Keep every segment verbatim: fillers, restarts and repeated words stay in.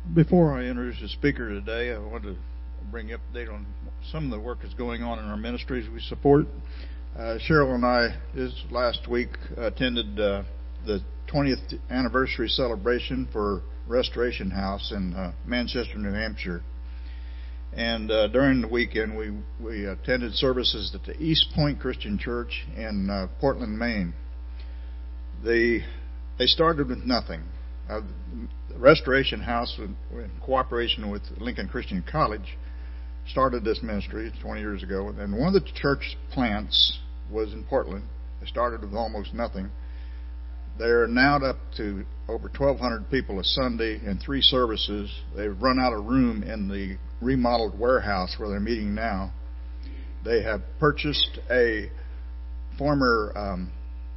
Before I introduce the speaker today, I want to bring you up to date on some of the work that's going on in our ministries we support. Uh, Cheryl and I, this last week, attended uh, the twentieth anniversary celebration for Restoration House in uh, Manchester, New Hampshire. And uh, during the weekend, we, we attended services at the East Point Christian Church in uh, Portland, Maine. They, they started with nothing. Uh, the Restoration House, in, in cooperation with Lincoln Christian College, started this ministry twenty years ago. And one of the church plants was in Portland. They started with almost nothing. They're now up to over twelve hundred people a Sunday in three services. They've run out of room in the remodeled warehouse where they're meeting now. They have purchased a former um,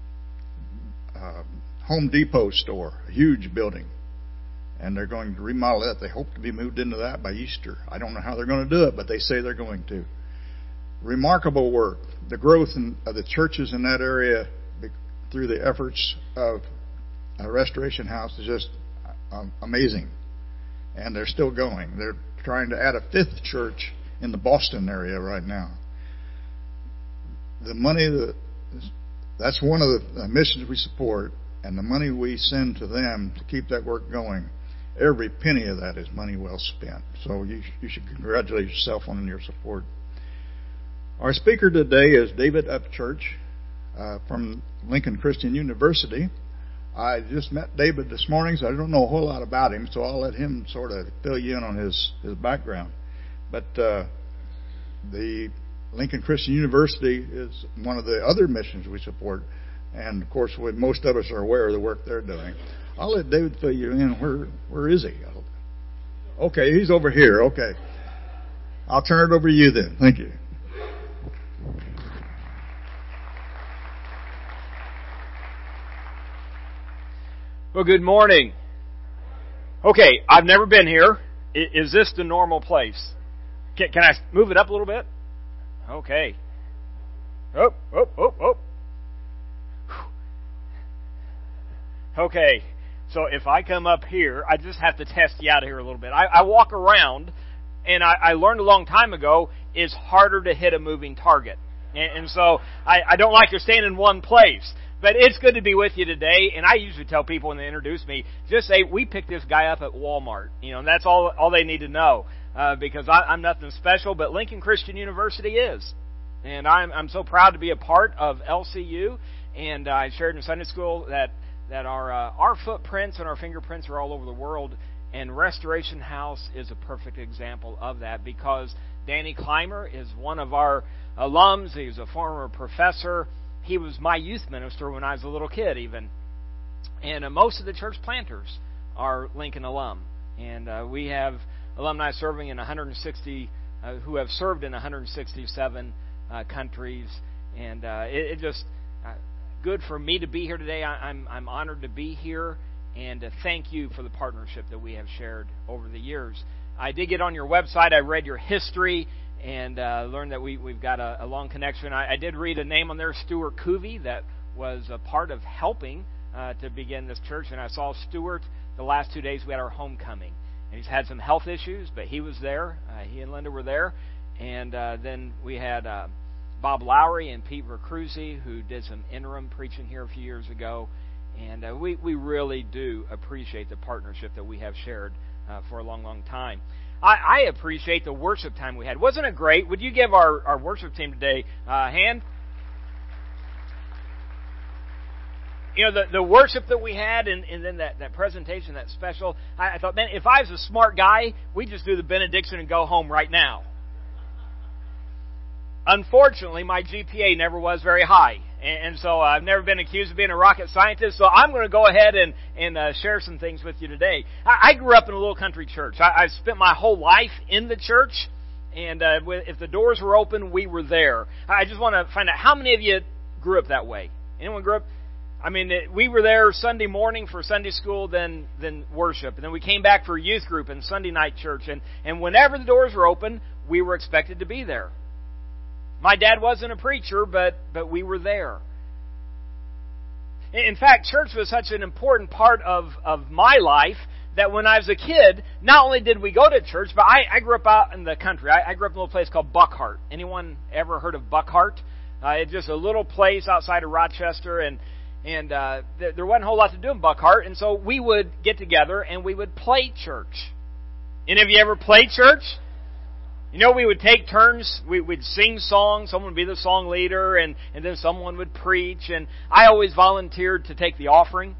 uh, Home Depot store, a huge building, and they're going to remodel that. They hope to be moved into that by Easter. I don't know how they're going to do it, but they say they're going to. Remarkable work. The growth in, of the churches in that area through the efforts of a Restoration House is just um, amazing. And they're still going. They're trying to add a fifth church in the Boston area right now. The money, that, that's one of the missions we support, and the money we send to them to keep that work going, every penny of that is money well spent. So you, you should congratulate yourself on your support. Our speaker today is David Upchurch uh, from Lincoln Christian University. I just met David this morning, so I don't know a whole lot about him, so I'll let him sort of fill you in on his, his background. But uh, the Lincoln Christian University is one of the other missions we support, and of course, most of us are aware of the work they're doing. I'll let David fill you in. Where Where is he? Okay, he's over here. Okay. I'll turn it over to you then. Thank you. Well, good morning. Okay, I've never been here. Is this the normal place? Can, can I move it up a little bit? Okay. Oh, oh, oh, oh. Okay, so if I come up here, I just have to test you out of here a little bit. I, I walk around, and I, I learned a long time ago, it's harder to hit a moving target. And, and so I, I don't like to stand in one place. But it's good to be with you today, and I usually tell people when they introduce me, just say, we picked this guy up at Walmart. You know, and that's all all they need to know, uh, because I, I'm nothing special, but Lincoln Christian University is. And I'm I'm so proud to be a part of L C U, and uh, I shared in Sunday school that, that our, uh, our footprints and our fingerprints are all over the world, and Restoration House is a perfect example of that, because Danny Clymer is one of our alums. He's a former professor. He was my youth minister when I was a little kid, even. And uh, most of the church planters are Lincoln alum. And uh, we have alumni serving in one hundred sixty, uh, who have served in one hundred sixty-seven uh, countries. And uh, it, it just uh, good for me to be here today. I, I'm I'm honored to be here, and uh, thank you for the partnership that we have shared over the years. I did get on your website. I read your history, and uh, learned that we, we've got a, a long connection. I, I did read a name on there, Stuart Covey, that was a part of helping uh, to begin this church. And I saw Stuart the last two days we had our homecoming. And he's had some health issues, but he was there. Uh, he and Linda were there. And uh, then we had uh, Bob Lowry and Pete Vercruzzi, who did some interim preaching here a few years ago. And uh, we, we really do appreciate the partnership that we have shared uh, for a long, long time. I appreciate the worship time we had. Wasn't it great? Would you give our, our worship team today a hand? You know, the, the worship that we had, and, and then that, that presentation, that special, I, I thought, man, if I was a smart guy, we'd just do the benediction and go home right now. Unfortunately, my G P A never was very high. And so I've never been accused of being a rocket scientist, so I'm going to go ahead and, and uh, share some things with you today. I, I grew up in a little country church. I, I spent my whole life in the church, and uh, if the doors were open, we were there. I just want to find out, how many of you grew up that way? Anyone grew up? I mean, it, we were there Sunday morning for Sunday school, then then worship, and then we came back for youth group and Sunday night church, and, and whenever the doors were open, we were expected to be there. My dad wasn't a preacher, but but we were there. In fact, church was such an important part of, of my life that when I was a kid, not only did we go to church, but I, I grew up out in the country. I, I grew up in a little place called Buckhart. Anyone ever heard of Buckhart? Uh, it's just a little place outside of Rochester, and and uh, there, there wasn't a whole lot to do in Buckhart, and so we would get together and we would play church. Any of you ever played church? You know, we would take turns. We, we'd sing songs. Someone would be the song leader, and, and then someone would preach. And I always volunteered to take the offering.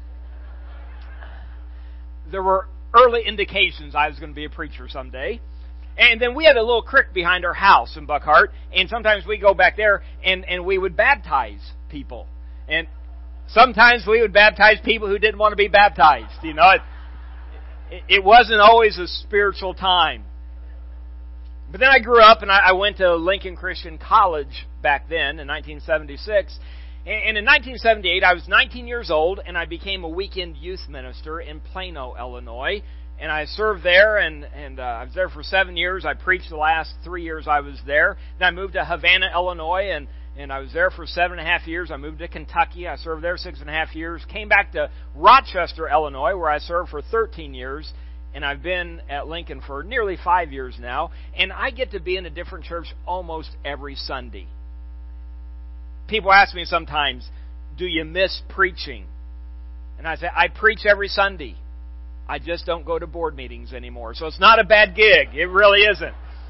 There were early indications I was going to be a preacher someday. And then we had a little creek behind our house in Buckhart, and sometimes we go back there and, and we would baptize people. And sometimes we would baptize people who didn't want to be baptized. You know, it, it wasn't always a spiritual time. But then I grew up and I went to Lincoln Christian College back then in nineteen seventy-six. And in nineteen seventy-eight, I was nineteen years old, and I became a weekend youth minister in Plano, Illinois. And I served there, and, and uh, I was there for seven years. I preached the last three years I was there. Then I moved to Havana, Illinois, and, and I was there for seven and a half years. I moved to Kentucky. I served there six and a half years. Came back to Rochester, Illinois, where I served for thirteen years. And I've been at Lincoln for nearly five years now. And I get to be in a different church almost every Sunday. People ask me sometimes, do you miss preaching? And I say, I preach every Sunday. I just don't go to board meetings anymore. So it's not a bad gig. It really isn't.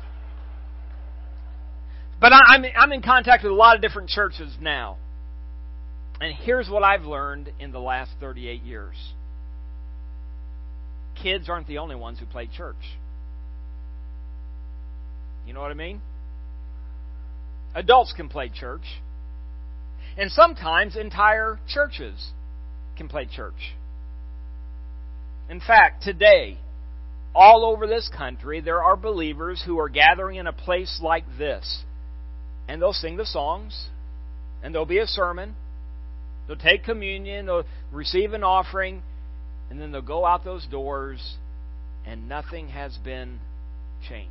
But I'm, I'm in contact with a lot of different churches now. And here's what I've learned in the last thirty-eight years. Kids aren't the only ones who play church. You know what I mean? Adults can play church. And sometimes entire churches can play church. In fact, today, all over this country, there are believers who are gathering in a place like this. And they'll sing the songs, and there'll be a sermon, they'll take communion, they'll receive an offering, and then they'll go out those doors, and nothing has been changed.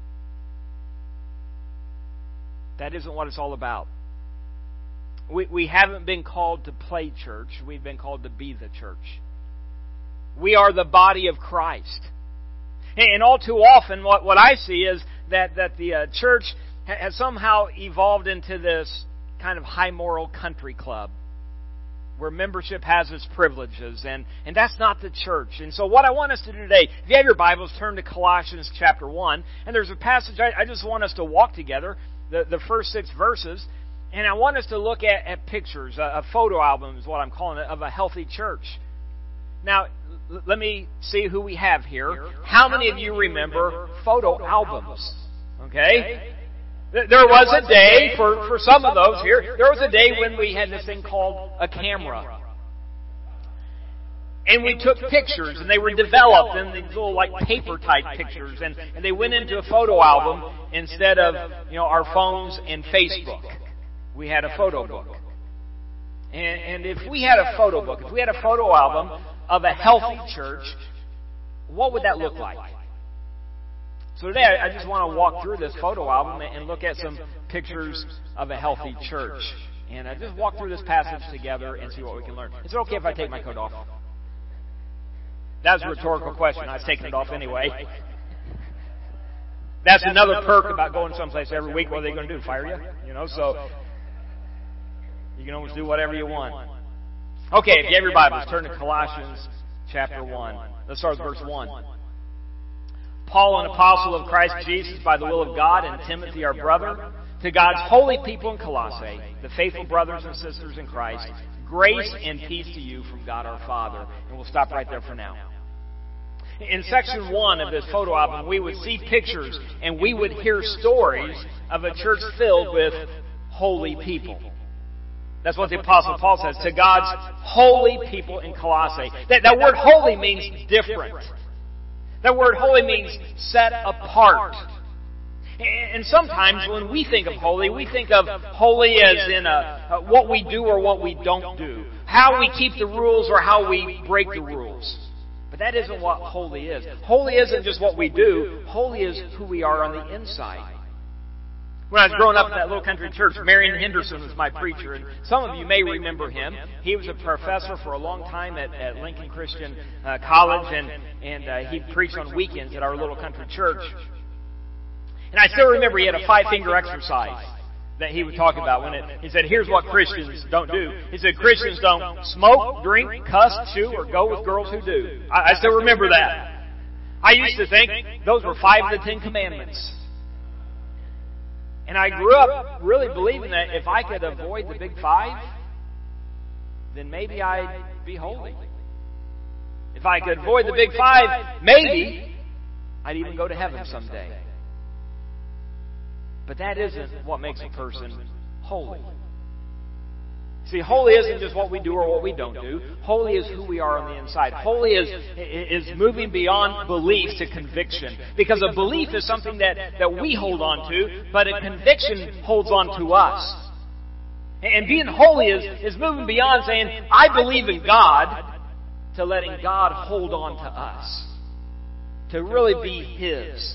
That isn't what it's all about. We, we haven't been called to play church. We've been called to be the church. We are the body of Christ. And all too often, what, what I see is that, that the uh, church has somehow evolved into this kind of high moral country club where membership has its privileges, and, and that's not the church. And so what I want us to do today, if you have your Bibles, turn to Colossians chapter one, and there's a passage I, I just want us to walk together, the, the first six verses, and I want us to look at, at pictures, a, a photo album is what I'm calling it, of a healthy church. Now, l- let me see who we have here. How many of you remember photo albums? Okay? There was a day, for, for some of those here, there was a day when we had this thing called a camera. And we took pictures, and they were developed in these little like paper-type pictures, and, and they went into a photo album instead of, you know, our phones and Facebook. We had a photo book. And, and if we had a photo book, if we had a photo album of a healthy church, what would that look like? So today I just want to walk through this photo album and look at some pictures of a healthy church. And I just walk through this passage together and see what we can learn. Is it okay if I take my coat off? That's a rhetorical question. I was taking it off anyway. That's another perk about going someplace every week. What are they going to do? Fire you? You know, so you can always do whatever you want. Okay, if you have your Bibles, turn to Colossians chapter one. Let's start with verse one. Paul, an apostle of Christ Jesus by the will of God, and Timothy, our brother, to God's holy people in Colossae, the faithful brothers and sisters in Christ, grace and peace to you from God our Father. And we'll stop right there for now. In section one of this photo album, we would see pictures and we would hear stories of a church filled with holy people. That's what the Apostle Paul says, to God's holy people in Colossae. That, that word holy means different. That word holy means set apart. And sometimes when we think of holy, we think of holy as in a, what we do or what we don't do. How we keep the rules or how we break the rules. But that isn't what holy is. Holy isn't just what we do. Holy is who we are on the inside. When I was growing up in that little country church, Marion Henderson was my preacher, and some of you may remember him. He was a professor for a long time at, at Lincoln Christian uh, College, and, and uh, he preached on weekends at our little country church. And I still remember he had a five-finger exercise that he would talk about. When it, he said, here's what Christians don't do. He said, Christians don't smoke, drink, cuss, chew, or go with girls who do. I, I still remember that. I used to think those were five of the Ten Commandments. And I grew up really believing that if I could avoid the big five, then maybe I'd be holy. If I could avoid the big five, maybe I'd even go to heaven someday. But that isn't what makes a person holy. See, holy isn't just what we do or what we don't do. Holy is who we are on the inside. Holy is is moving beyond belief to conviction. Because a belief is something that, that we hold on to, but a conviction holds on to us. And being holy is, is moving beyond saying, I believe in God, to letting God hold on to us. To really be His.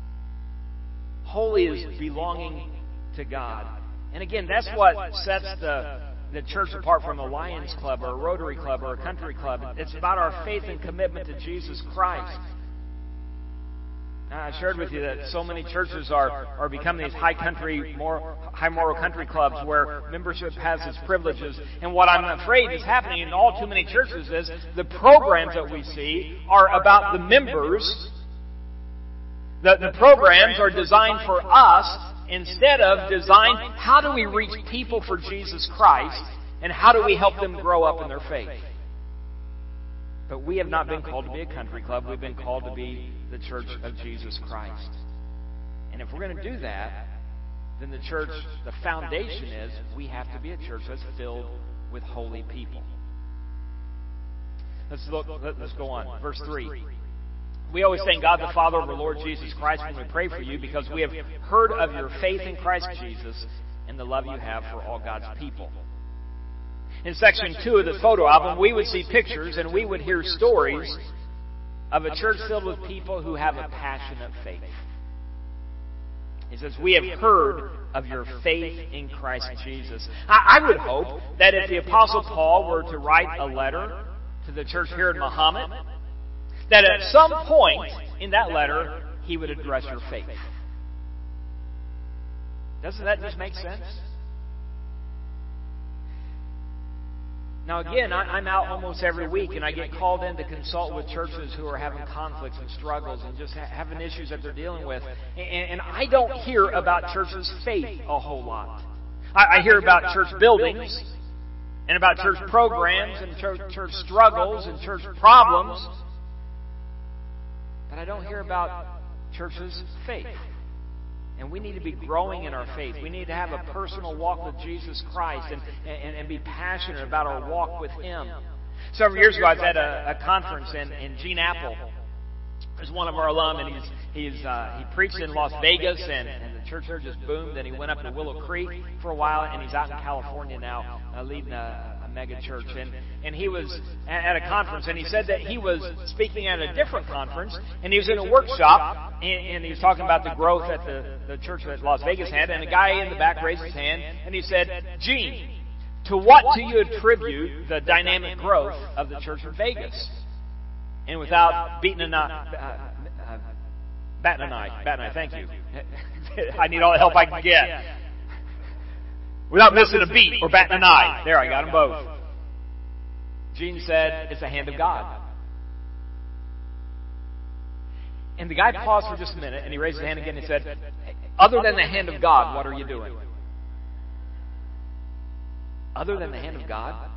Holy is belonging to God. And again, that's what sets the the church apart from a Lions Club or a Rotary Club or a country club. It's about our faith and commitment to Jesus Christ. Now, I shared with you that so many churches are, are becoming these high country, more high moral country clubs where membership has its privileges. And what I'm afraid is happening in all too many churches is the programs that we see are about the members. The, the programs are designed for us instead of designed, how do we reach people for Jesus Christ and how do we help them grow up in their faith? But we have not been called to be a country club. We've been called to be the church of Jesus Christ. And if we're going to do that, then the church, the foundation is we have to be a church that's filled with holy people. Let's look, let's go on. Verse three. We always thank God the Father of our Lord Jesus Christ when we pray for you because we have heard of your faith in Christ Jesus and the love you have for all God's people. In section two of the photo album, we would see pictures and we would hear stories of a church filled with people who have a passionate faith. He says, we have heard of your faith in Christ Jesus. I, I would hope that if the Apostle Paul were to write a letter to the church here in Muhammad, that at some point in that letter, he would address your faith. Doesn't that just make sense? Now again, I'm out almost every week and I get called in to consult with churches who are having conflicts and struggles and just having issues that they're dealing with. And I don't hear about churches' faith a whole lot. I hear about church buildings and about church programs and church, church struggles and church problems. But I don't hear about churches' faith. And we need to be growing in our faith. We need to have a personal walk with Jesus Christ and, and, and be passionate about our walk with Him. Several years ago, I was at a, a conference, and, and Gene Apple is one of our alum, and he's, he's, uh, he preached in Las Vegas, and, and the church there just boomed, and he went up to Willow Creek for a while, and he's out in California now uh, leading a mega church, and, and he was at a conference, and he said that he was speaking at a different conference, and he was in a workshop, and, and he was talking about the growth that the, the church that Las Vegas had, and a guy in the back raised his hand, and he said, Gene, to what do you attribute the dynamic growth of the church of Vegas? And without beating a knot, uh, uh, batting an eye, batting an eye, thank you. I need all the help I can get. Without missing a beat or batting an eye. There, I got them both. Gene said, it's the hand of God. And the guy paused for just a minute, and he raised his hand again and he said, other than the hand of God, what are you doing? Other than the hand of God?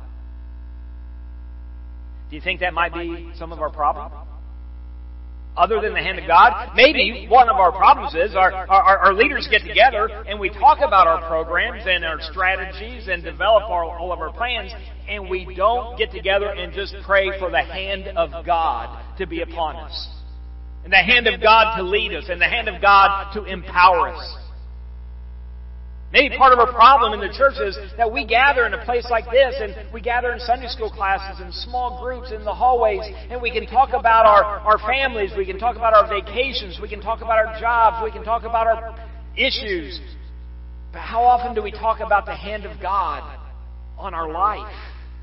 Do you think that might be some of our problem? Other than the hand of God? Maybe one of our problems is our, our, our leaders get together and we talk about our programs and our strategies and develop our, all of our plans, and we don't get together and just pray for the hand of God to be upon us. And the hand of God to lead us, and the hand of God to empower us. Maybe part of our problem in the church is that we gather in a place like this, and we gather in Sunday school classes and small groups in the hallways, and we can talk about our, our families, we can talk about our vacations, we can talk about our jobs, we can talk about our issues. But how often do we talk about the hand of God on our life?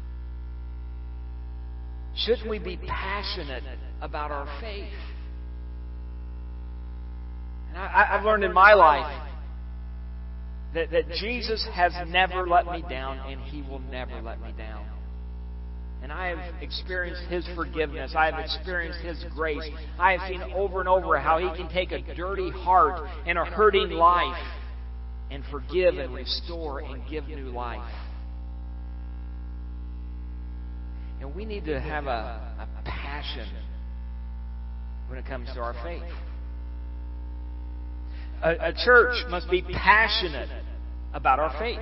Shouldn't we be passionate about our faith? And I, I've learned in my life that, that Jesus has never let me down, and He will never let me down. And I have experienced His forgiveness. I have experienced His grace. I have seen over and over how He can take a dirty heart and a hurting life and forgive and restore and give new life. And we need to have a, a passion when it comes to our faith. A, a church must be passionate about our faith.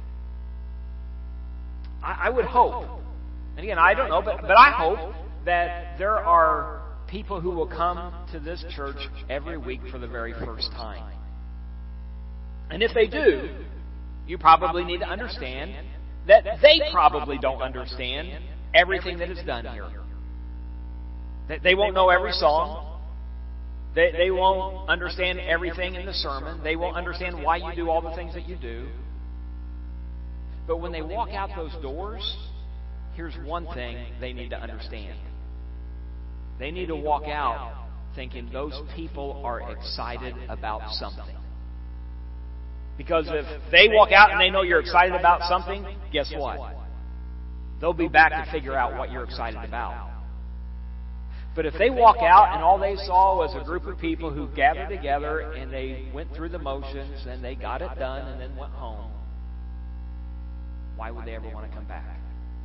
I, I would hope, and again, I don't know, but, but I hope that there are people who will come to this church every week for the very first time. And if they do, you probably need to understand that they probably don't understand everything that is done here. That they won't know every song. They, they won't understand everything in the sermon. They won't understand why you do all the things that you do. But when they walk out those doors, here's one thing they need to understand. They need to walk out thinking those people are excited about something. Because if they walk out and they know you're excited about something, guess what? They'll be back to figure out what you're excited about. But if they walk out and all they saw was a group of people who gathered together and they went through the motions and they got it done and then went home, why would they ever want to come back?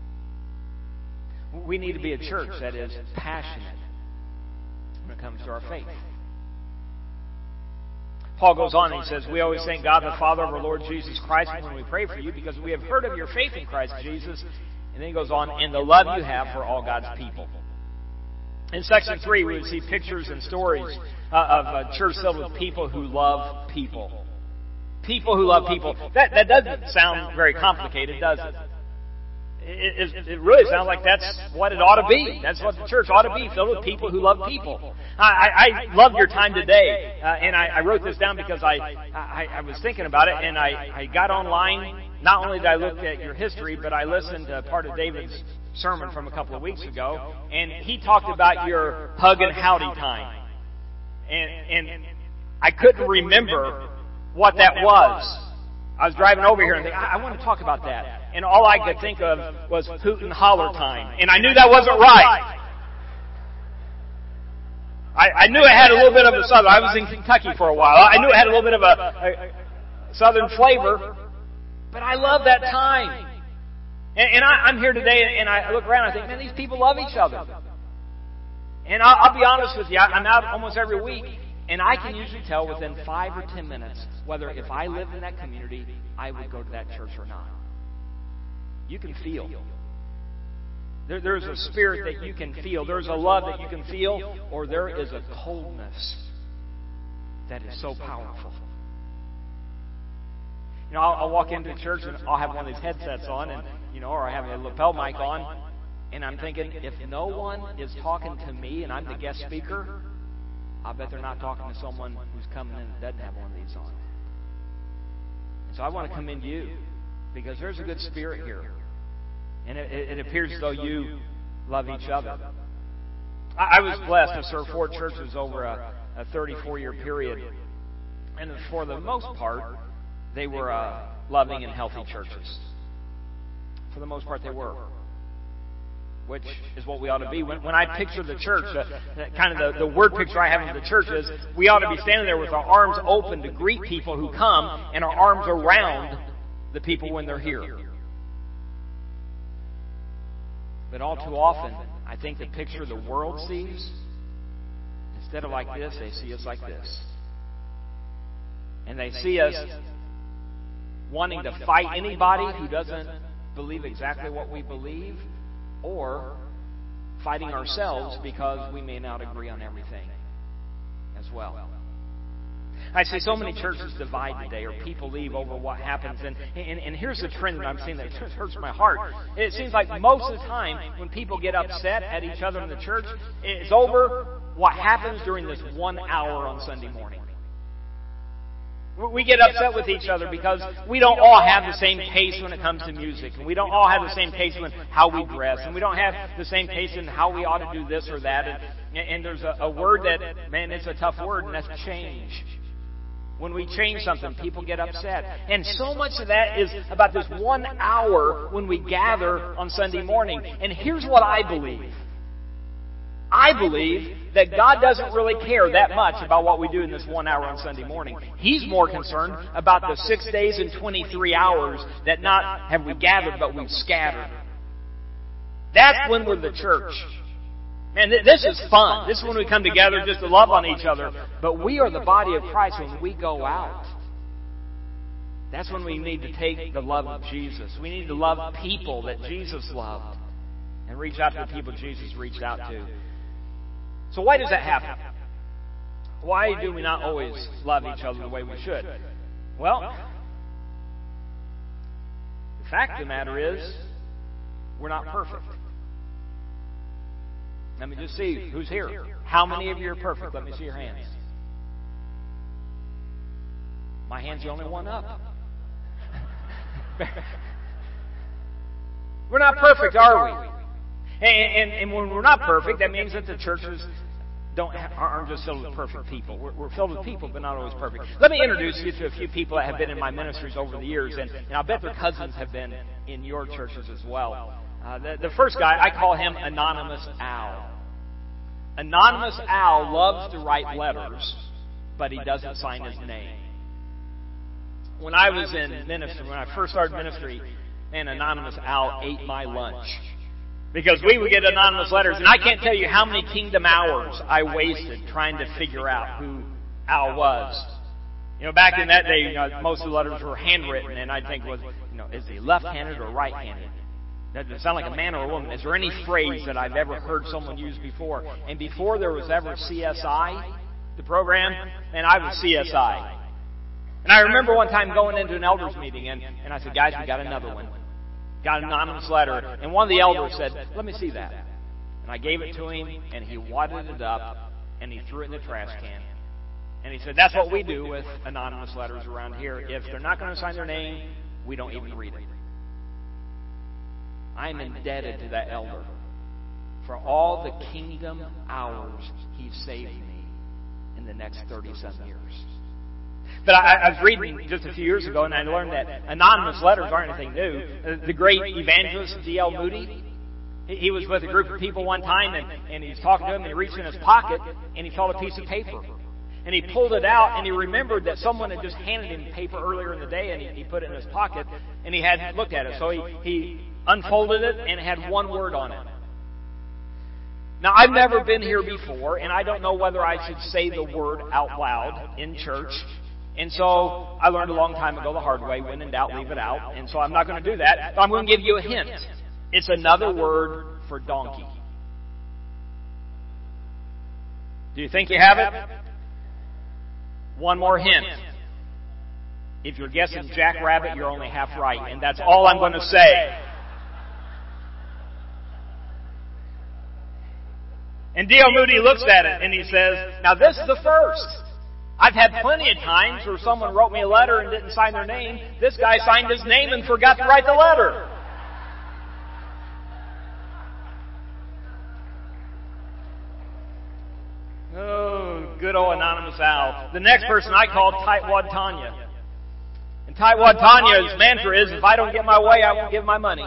We need to be a church that is passionate when it comes to our faith. Paul goes on and he says, we always thank God the Father of our Lord Jesus Christ when we pray for you because we have heard of your faith in Christ Jesus. And then he goes on, and the love you have for all God's people. In section three, we would see pictures and stories uh, of a church filled with people who love people. People who love people. That, that doesn't sound very complicated, does it? It, it, it really sounds like that's what it ought to be. That's what the church ought to be, filled with people who love people. I, I, I love your time today, uh, and I, I wrote this down because I, I, I was thinking about it, and I, I got online. Not only did I look at your history, but I listened to part of David's sermon from a couple of weeks ago, and he talked about your hug and howdy time. And, and I couldn't remember what that was. I was driving over here and thinking, I, I want to talk about that. And all I could think of was hoot and holler time. And I knew that wasn't right. I, I knew it had a little bit of a southern. I was in Kentucky for a while. I knew it had a little bit of a, a southern flavor. But I love that time. And, and I, I'm here today and I look around and I think, man, these people love each other. And I'll, I'll be honest with you, I'm out almost every week. And I can usually tell within five or ten minutes whether if I lived in that community, I would go to that church or not. You can feel. There, there's a spirit that you can feel. There's a love that you can feel. Or there is a coldness that is so powerful. You know, I'll, I'll walk into church and I'll have one of these headsets on, and you know, or I have a lapel mic on, and I'm thinking, if no one is talking to me and I'm the guest speaker, I bet they're not talking to someone who's coming in that doesn't have one of these on. And so I want to commend you because there's a good spirit here. And it, it appears as though you love each other. I, I was blessed to serve four churches over a, a thirty-four year period. And for the most part, they were uh, loving and healthy churches. For the most part, they were. Which is what we ought to be. When, when I picture the church, the, the, kind of the, the word picture I have of the church is we ought to be standing there with our arms open to greet people who come and our arms around the people when they're here. But all too often, I think the picture the world sees, instead of like this, they see us like this. And they see us wanting to fight anybody who doesn't believe exactly what we believe, or fighting ourselves because we may not agree on everything as well. I see so many churches divide today, or people leave over what happens. And, and, and here's the trend that I'm seeing that hurts my heart. It seems like most of the time when people get upset at each other in the church, it's over what happens during this one hour on Sunday morning. We get upset with each other because we don't all have the same taste when it comes to music. And we don't all have the same taste in how we dress. And we don't have the same taste in how we ought to do this or that. And, and there's a, a word that, man, it's a tough word, and that's change. When we change something, people get upset. And so much of that is about this one hour when we gather on Sunday morning. And here's what I believe. I believe that God doesn't really care that much about what we do in this one hour on Sunday morning. He's more concerned about the six days and twenty-three hours that not have we gathered, but we've scattered. That's when we're the church. Man, this is fun. This is when we come together just to love on each other. But we are the body of Christ when we go out. That's when we need to take the love of Jesus. We need to love people that Jesus loved and reach out to the people Jesus reached out to. So why does that happen? Why do we not always love each other the way we should? Well, the fact of the matter is, we're not perfect. Let me just see who's here. How many of you are perfect? Let me see your hands. My hand's the only one up. We're not perfect, are we? And, and, and when we're not perfect, that means that the churches don't have, aren't just filled with perfect people. We're, we're filled with people, but not always perfect. Let me introduce you to a few people that have been in my ministries over the years, and, and I bet their cousins have been in your churches as well. Uh, the, the first guy, I call him Anonymous Al. Anonymous Al loves to write letters, but he doesn't sign his name. When I was in ministry, when I first started ministry, man, Anonymous Al ate my lunch. Because we would get anonymous letters, and I can't tell you how many kingdom hours I wasted trying to figure out who Al was. You know, back in that day, you know, most of the letters were handwritten, and I'd think, was, you know, is he left-handed or right-handed? Does it sound like a man or a woman? Is there any phrase that I've ever heard someone use before? And before there was ever C S I, the program, and I was C S I. And I remember one time going into an elders meeting, and, and I said, guys, we got another one. Got an anonymous letter. And one of the elders said, let me see that. And I gave it to him, and he wadded it up, and he threw it in the trash can. And he said, that's what we do with anonymous letters around here. If they're not going to sign their name, we don't even read it. I'm indebted to that elder for all the kingdom hours he saved me in the next thirty-seven years. But I, I was reading just a few years ago, and I learned that anonymous letters aren't anything new. The great evangelist D L Moody, he was with a group of people one time, and, and he was talking to them, and he reached in his pocket, and he felt a piece of paper. And he pulled it out, and he remembered that someone had just handed him paper earlier in the day, and he, he put it in his pocket, and he hadn't looked at it. So he, he unfolded it, and it had one word on it. Now, I've never been here before, and I don't know whether I should say the word out loud in church. And so I learned a long time ago the hard way, when in doubt, leave it out. And so I'm not going to do that. But I'm going to give you a hint. It's another word for donkey. Do you think you have it? One more hint. If you're guessing jackrabbit, you're only half right. And that's all I'm going to say. And D L Moody looks at it and he says, now this is the first. I've had plenty of times where someone wrote me a letter and didn't sign their name. This guy signed his name and forgot to write the letter. Oh, good old Anonymous Al. The next person I called Tightwad Tanya. And Tightwad Tanya's mantra is, if I don't get my way, I won't give my money.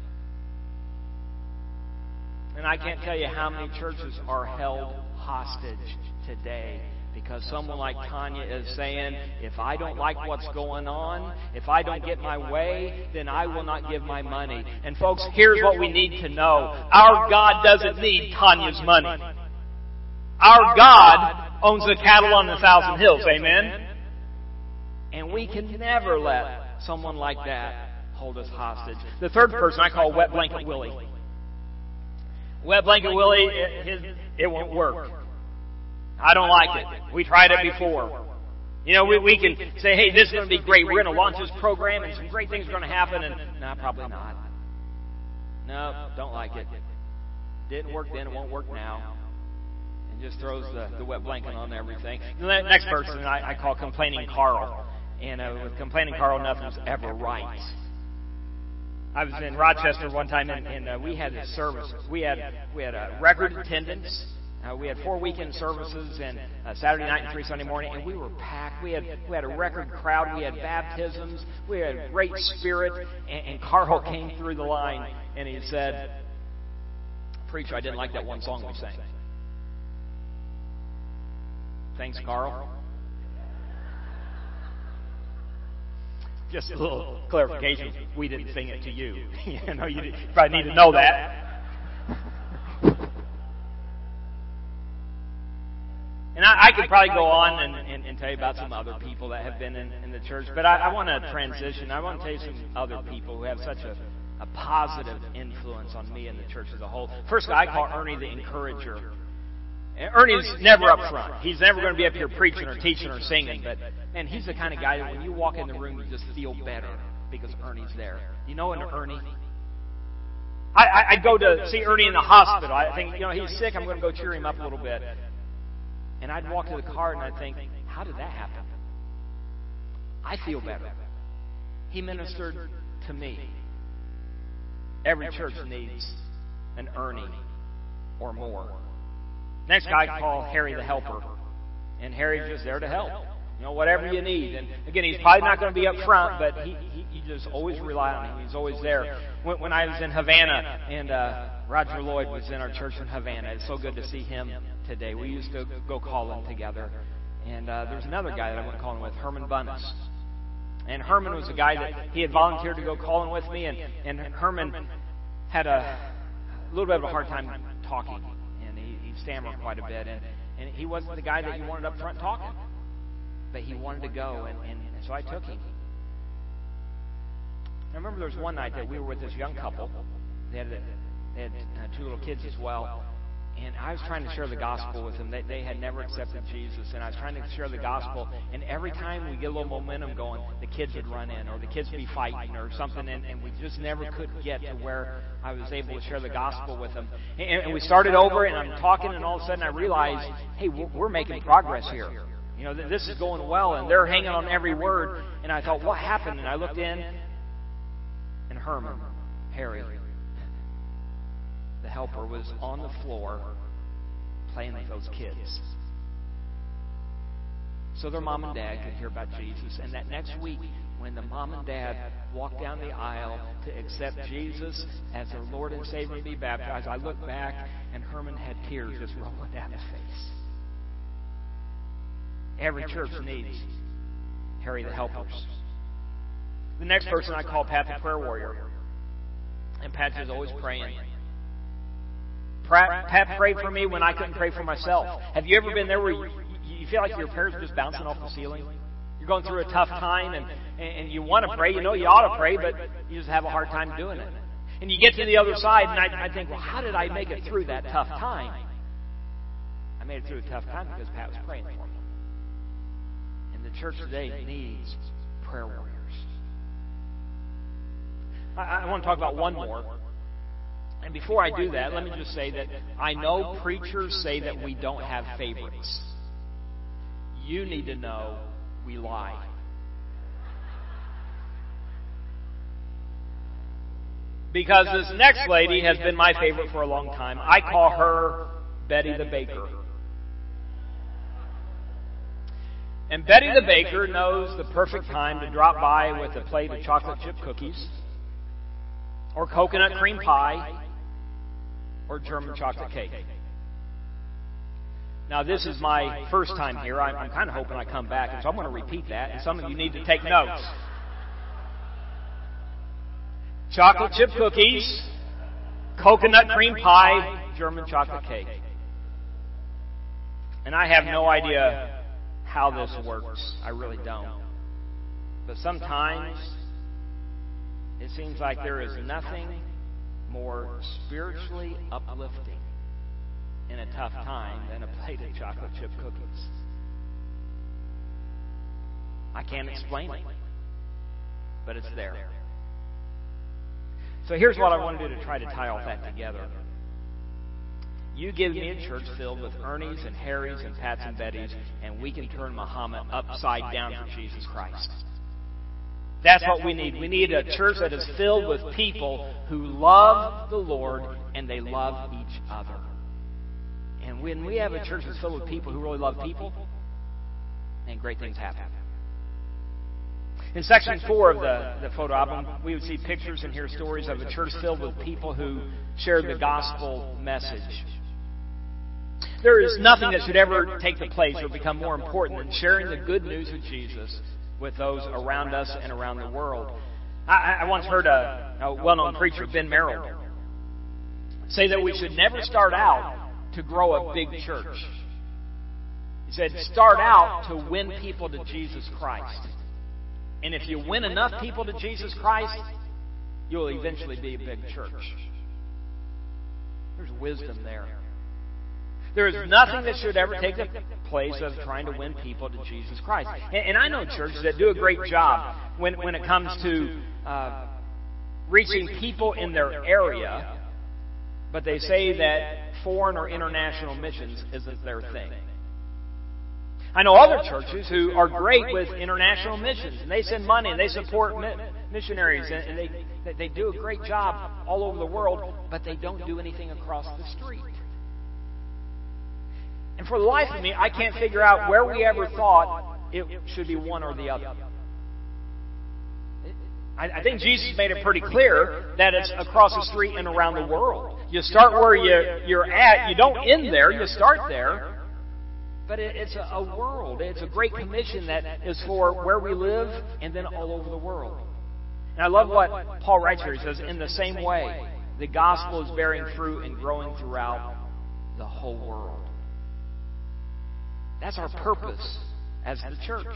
And I can't tell you how many churches are held hostage today because someone like Tanya is saying, if I don't like what's going on, if I don't get my way, then I will not give my money. And folks, here's what we need to know. Our God doesn't need Tanya's money. Our God owns the cattle on the thousand hills. Amen? And we can never let someone like that hold us hostage. The third person I call Wet Blanket Willie. Wet Blanket Willie, it, it, it won't work. I don't like it. We tried it before. You know, we, we can say, hey, this is going to be great. We're going to launch this program and some great things are going to happen. And no, probably not. No, don't like it. Didn't work then, it won't work now. And just throws the, the wet blanket on everything. The next person I, I call Complaining Carl. And uh, with Complaining Carl, nothing was ever right. I was in Rochester one time, and, and uh, we had a service. We had we had a record attendance. Uh, we had four weekend services, and uh, Saturday night and three Sunday morning, and we were packed. We had we had a record crowd. We had baptisms. We had great spirit. And, and Carl came through the line, and he said, "Preacher, I didn't like that one song we sang." Thanks, Carl. Just a little clarification: we didn't sing it to you. you know, you probably need to know that. And I, I could probably go on and, and, and tell you about some other people that have been in, in the church, but I, I want to transition. I want to tell you some other people who have such a, a positive influence on me and the church as a whole. First guy I call Ernie the Encourager. And Ernie's never up front. He's never going to be up here preaching or teaching or singing, but man, he's the kind of guy that when you walk in the room, you just feel better because Ernie's there. You know an Ernie? I, I, I go to see Ernie in the hospital. I think, you know, he's sick. I'm going to go cheer him up a little bit. And I'd walk to the car and I'd think, how did that happen? I feel better. He ministered to me. Every church needs an Ernie or more. Next guy I call Harry the Helper. And Harry's just there to help. You know, whatever you need. And again, he's probably not going to be up front, but he, he, you just always rely on him. He's always there. When, when I was in Havana, and uh, Roger Lloyd was in our church in Havana, it's so good to see him today. We used to go calling together. And uh, there's another guy that I went calling with, Herman Bunnis. And Herman was a guy that he had volunteered to go calling with me, and, and Herman had a, a little bit of a hard time talking. And he, he stammered quite a bit. And, and he wasn't the guy that you wanted up front talking. But he wanted to go, and, and, and so I took him. I remember there was one night that we were with this young couple. They had, they had uh, two little kids as well. And I was trying to share the gospel with them. They, they had never accepted Jesus, and I was trying to share the gospel. And every time we get a little momentum going, the kids would run in, or the kids would be fighting, or something, and, and we just never could get to where I was able to share the gospel with them. And, and we started over, and I'm talking, and all of a sudden I realized, hey, we're, we're making progress here. You know, th- this is going well, and they're hanging on every word. And I thought, what happened? And I looked in, and Herman, Harry, the helper, was on the floor playing with those kids. So their mom and dad could hear about Jesus. And that next week, when the mom and dad walked down the aisle to accept Jesus as their Lord and Savior and be baptized, I looked back, and Herman had tears just rolling down his face. Every church needs Harry the Helpers. The next person I call Pat the Prayer Warrior. And Pat is always praying. Pat prayed for me when I couldn't pray for myself. Have you ever been there where you, you feel like your prayers are just bouncing off the ceiling? You're going through a tough time, and, and you want to pray. You know you ought to pray, but you just have a hard time doing it. And you get to the other side, and I, I think, well, how did I make it through that tough time? I made it through a tough time because Pat was praying for me. And the church today needs prayer warriors. I, I want to talk about one more. And before I do that, let me just say that I know preachers say that we don't have favorites. You need to know we lie. Because this next lady has been my favorite for a long time. I call her Betty the Baker. And Betty the Baker knows the perfect time to drop by with a plate of chocolate chip cookies, or coconut cream pie, or German chocolate cake. Now, this is my first time here. I'm, I'm kind of hoping I come back, and so I'm going to repeat that, and some of you need to take notes. Chocolate chip cookies, coconut cream pie, German chocolate cake. And I have no idea how this works. I really don't. But sometimes it seems like there is nothing more spiritually uplifting in a tough time than a plate of chocolate chip cookies. I can't explain it, but it's there. So here's what I want to do to try to tie all that together. You give me a church filled with Ernies and Harrys and Pats and Bettys, and we can turn Muhammad upside down for Jesus Christ. That's what we need. We need a church that is filled with people who love the Lord and they love each other. And when we have a church that's filled with people who really love people, then great things happen. In section four of the, the photo album, we would see pictures and hear stories of a church filled with people who shared the gospel message. There is nothing that should ever take the place or become more important than sharing the good news of Jesus with those around us and around the world. I, I once heard a, a well-known preacher, Ben Merrill, say that we should never start out to grow a big church. He said, start out to win people to Jesus Christ. And if you win enough people to Jesus Christ, you'll eventually be a big church. There's wisdom there. There is nothing that should ever take the place of trying to win people to Jesus Christ. And, and I know churches that do a great job when, when it comes to uh, reaching people in their area, but they say that foreign or international missions isn't their thing. I know other churches who are great with international missions, and they send money and they support mi- missionaries, and, and they, they do a great job all over the world, but they don't do anything across the street. And for the life of me, I can't figure out where we ever thought it should be one or the other. I, I think Jesus made it pretty clear that it's across the street and around the world. You start where you, you're at. You don't end there. You start there. But it, it's a, a world. It's a great commission that is for where we live and then all over the world. And I love what Paul writes here. He says, in the same way, the gospel is bearing fruit and growing throughout the whole world. That's our purpose as the church.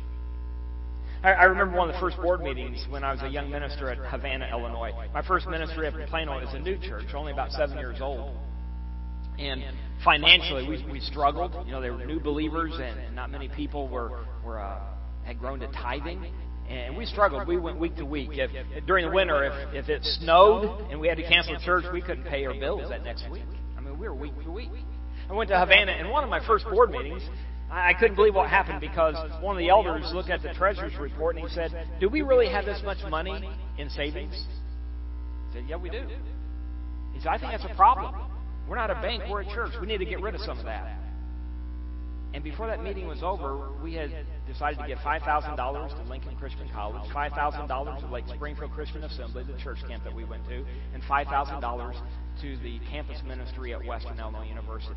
I, I remember one of the first board meetings when I was a young minister at Havana, Illinois. My first ministry up in Plano is a new church, only about seven years old. And financially, we, we struggled. You know, they were new believers, and not many people were were uh, had grown to tithing. And we struggled. We went week to week. If, during the winter, if, if it snowed and we had to cancel church, we couldn't pay our bills that next week. I mean, we were week to week. I went to Havana, and one of my first board meetings, I couldn't believe what happened because one of the elders looked at the treasurer's report and he said, do we really have this much money in savings? I said, yeah, we do. He said, I think that's a problem. We're not a bank, we're a church. We need to get rid of some of that. And before that meeting was over, we had decided to give five thousand dollars to Lincoln Christian College, five thousand dollars to Lake Springfield Christian Assembly, the church camp that we went to, and five thousand dollars to the campus ministry at Western Illinois University.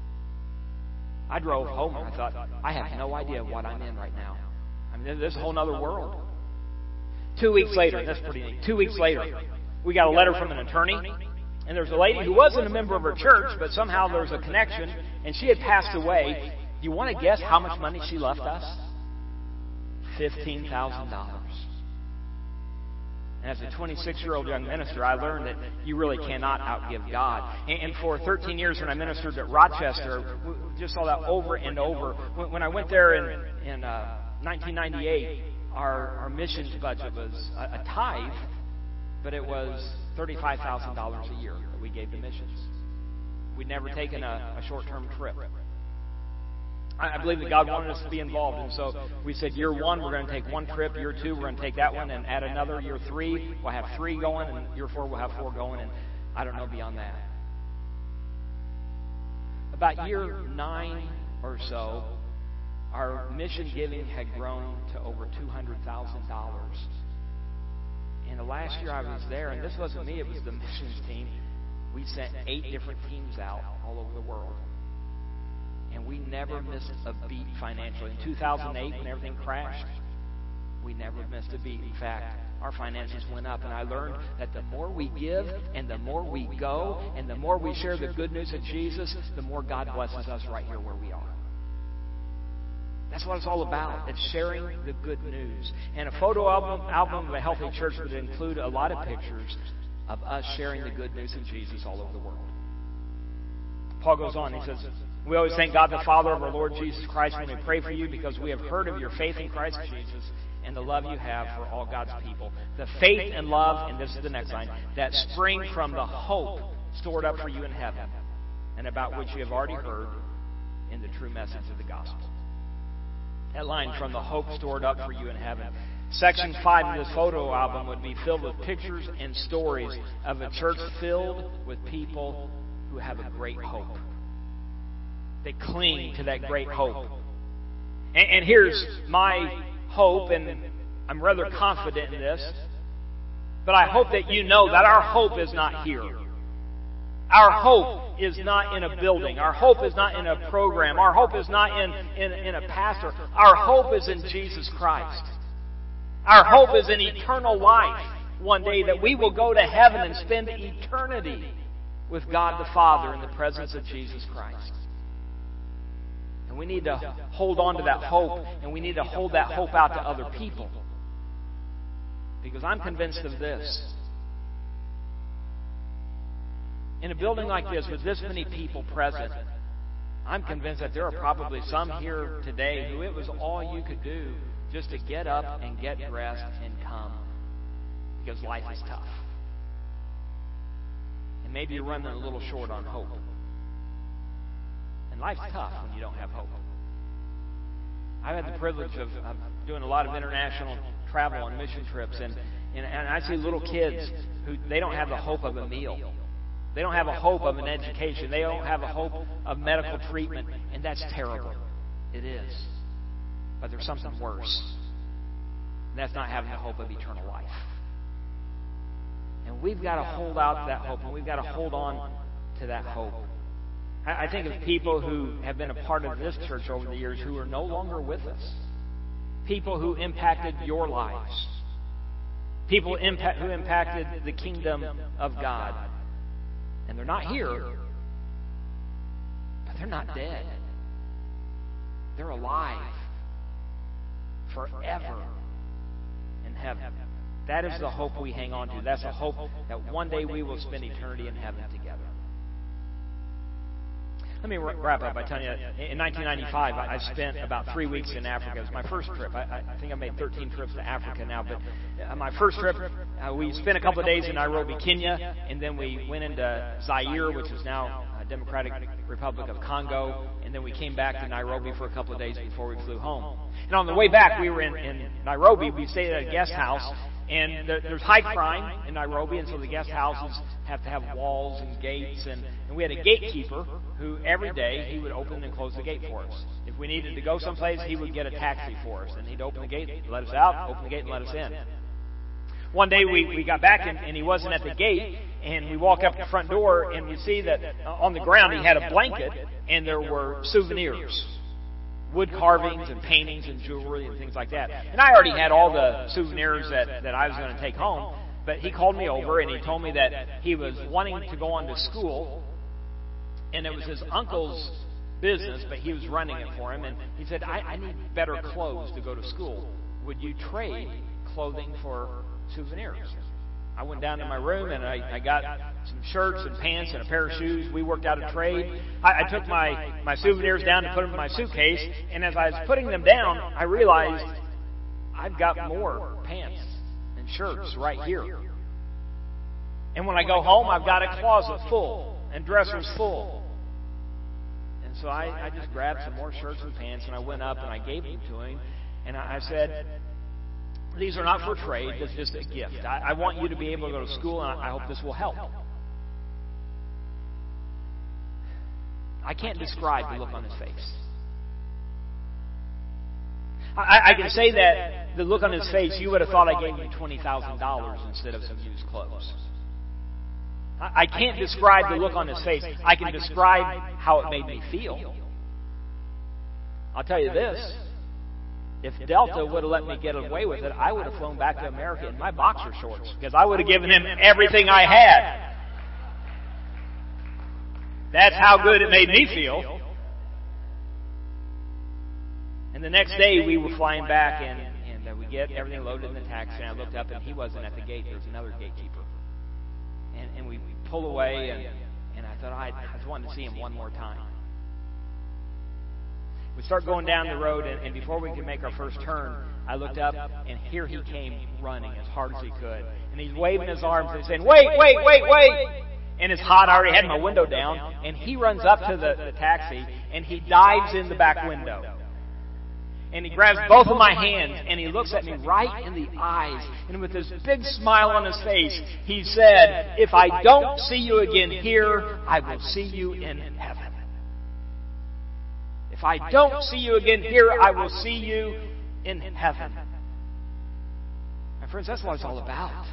I drove home and I thought, I have no idea what I'm in right now. I mean, this is a whole other world. Two weeks later, that's pretty neat. Two weeks later, we got a letter from an attorney. And there was a lady who wasn't a member of her church, but somehow there was a connection, and she had passed away. Do you want to guess how much money she left us? fifteen thousand dollars. And as a twenty-six-year-old young minister, I learned that you really cannot outgive God. And for thirteen years when I ministered at Rochester, we just saw that over and over. When I went there in, in uh, nineteen ninety-eight, our, our missions budget was a, a tithe, but it was thirty-five thousand dollars a year that we gave to missions. We'd never taken a, a short-term trip. I, I believe that God wanted us to be involved, and so we said, year one, we're going to take one trip. Year two, we're going to take that one and add another. Year three, we'll have three going, and year four, we'll have four going, and I don't know beyond that. About year nine or so, our mission giving had grown to over two hundred thousand dollars. And the last year I was there, and this wasn't me, it was the missions team, we sent eight different teams out all over the world. And we never missed a beat financially. In two thousand eight, when everything crashed, we never missed a beat. In fact, our finances went up, and I learned that the more we give, and the more we go, and the more we share the good news of Jesus, the more God blesses us right here where we are. That's what it's all about. It's sharing the good news. And a photo album, album of a healthy church would include a lot of pictures of us sharing the good news of Jesus all over the world. Paul goes on, he says, we always thank God the Father of our Lord Jesus Christ when we pray for you because we have heard of your faith in Christ Jesus and the love you have for all God's people. The faith and love, and this is the next line, that spring from the hope stored up for you in heaven. and about which you have already heard in the true message of the gospel. That line, from the hope stored up for you in heaven. Section five of this photo album would be filled with pictures and stories of a church filled with people who have a great hope. They cling to that great hope. And, and here's my hope, and I'm rather confident in this, but I hope that you know that our hope is not here. Our hope is not in a building. Our hope is not in a program. Our hope is not in, in, in a pastor. Our hope is in Jesus Christ. Our hope is in eternal life one day, that we will go to heaven and spend eternity with God the Father in the presence of Jesus Christ. And we need to hold on to that hope, and we need to hold that hope out to other people. Because I'm convinced of this. In a building like this, with this many people present, I'm convinced that there are probably some here today who it was all you could do just to get up and get dressed and come, because life is tough. And maybe you're running a little short on hope. And life's tough when you don't have hope. I've had the privilege of, of doing a lot of international travel on mission trips, and, and, and I see little kids who they don't have the hope of a meal. They don't have a hope of an education. They don't have a hope of medical treatment. And that's terrible. It is. But there's something worse. And that's not having the hope of eternal life. And we've got to hold out that hope. And we've got to hold on to that hope. I, I think of people who have been a part of this church over the years who are no longer with us. People who impacted your lives. People impact, who impacted the kingdom of God. And they're not here, but they're not dead. They're alive forever in heaven. That is the hope we hang on to. That's a hope that one day we will spend eternity in heaven together. Let me wrap up by telling you, in nineteen ninety-five, I spent about three weeks in Africa. It was my first trip. I, I think I made thirteen trips to Africa now, but my first trip, uh, we spent a couple of days in Nairobi, Kenya, and then we went into Zaire, which is now uh, Democratic Republic of Congo, and then we came back to Nairobi for a couple of days before we flew home. And on the way back, we were in, in Nairobi. We stayed at a guest house, and there, there's high crime in Nairobi, and so the guest houses have to have walls and gates, and, and we had a gatekeeper who every day he would open and close the gate for us. If we needed to go someplace, he would get a taxi for us, and he'd open the gate, let us out, open the gate, and let us in. One day we, we got back, and, and he wasn't at the gate, and we walk up the front door, and we see that on the ground he had a blanket, and there were souvenirs. Wood carvings and paintings and jewelry and things like that. And I already had all the souvenirs that, that I was going to take home, but he called me over and he told me that he was wanting to go on to school, and it was his uncle's business, but he was running it for him, and he said, I, I need better clothes to go to school. Would you trade clothing for souvenirs? I went down to my room and I, I got some shirts and pants and a pair of shoes. We worked out a trade. I, I took my, my souvenirs down to put them in my suitcase, and as I was putting them down, I realized I've got more pants and shirts right here. And when I go home, I've got a closet full and dressers full. And so I, I just grabbed some more shirts and pants, and I went up and I gave them to him. And I, I said, these are not for trade, it's just a gift. I, I want you to be able to go to school, and I, I hope this will help. I can't describe the look on his face. I, I can say that the look on his face, you would have thought I gave him twenty thousand dollars instead of some used clothes. I, I can't describe the look on his face. I can describe how it made me feel. I'll tell you this. If Delta would have let me get away with it, I would have flown back to America in my boxer shorts, because I would have given him everything I had. That's how good it made me feel. And the next day we were flying back, and, and uh, we get everything loaded in the taxi, and I looked up and he wasn't at the gate. There was another gatekeeper. And, and we pull away, and, and I thought, I, I just wanted to see him one more time. We start going down the road, and, and before we could make our first turn, I looked up, and here he came running as hard as he could. And he's waving his arms and saying, wait, wait, wait, wait! And it's hot. I already had my window down. And he runs up to the, the taxi, and he dives in the back window. And he grabs both of my hands, and he looks at me right in the eyes. And with this big smile on his face, he said, "If I don't see you again here, I will see you in heaven. If I don't see you again here, I will see you in heaven." My friends, that's what it's all about.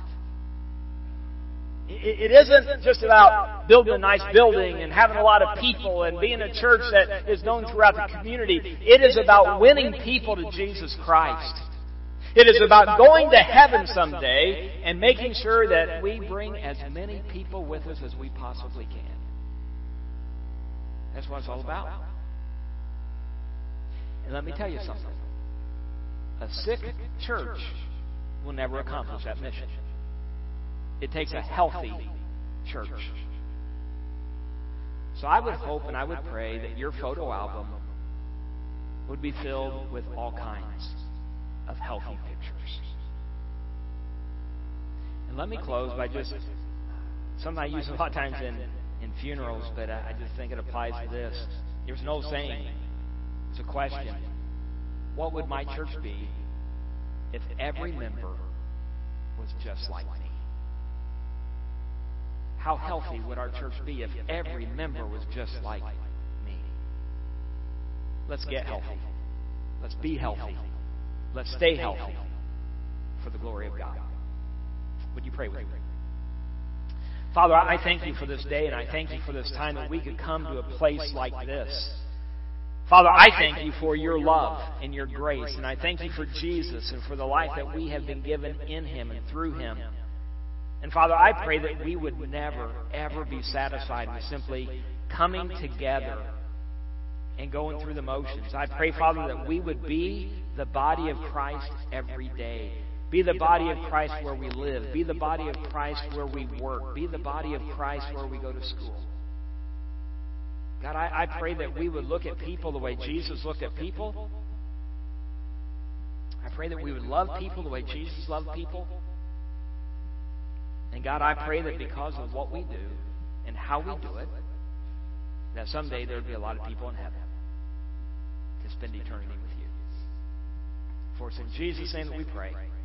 It isn't just about building a nice building and having a lot of people and being a church that is known throughout the community. It is about winning people to Jesus Christ. It is about going to heaven someday and making sure that we bring as many people with us as we possibly can. That's what it's all about. And let me tell you something. A sick church will never accomplish that mission. It takes a healthy church. So I would hope and I would pray that your photo album would be filled with all kinds of healthy pictures. And let me close by just something I use a lot of times in, in funerals, but I, I just think it applies to this. There's an old saying. It's a question. What would my church be if every member was just like me? How healthy would our church be if every member was just like me? Let's get healthy. Let's be healthy. Let's stay healthy for the glory of God. Would you pray with me? Father, I thank you for this day, and I thank you for this time that we could come to a place like this. Father, I thank you for your love and your grace, and I thank you for Jesus and for the life that we have been given in him and through him. And Father, I pray that we would never, ever be satisfied with simply coming together and going through the motions. I pray, Father, that we would be the body of Christ every day. Be the body of Christ where we live. Be the body of Christ where we work. Be the body of Christ where we go to school. God, I, I pray that we would look at people the way Jesus looked at people. I pray that we would love people the way Jesus loved people. And God, I pray that because of what we do and how we do it, that someday there would be a lot of people in heaven to spend eternity with you. For it's in Jesus' name that we pray.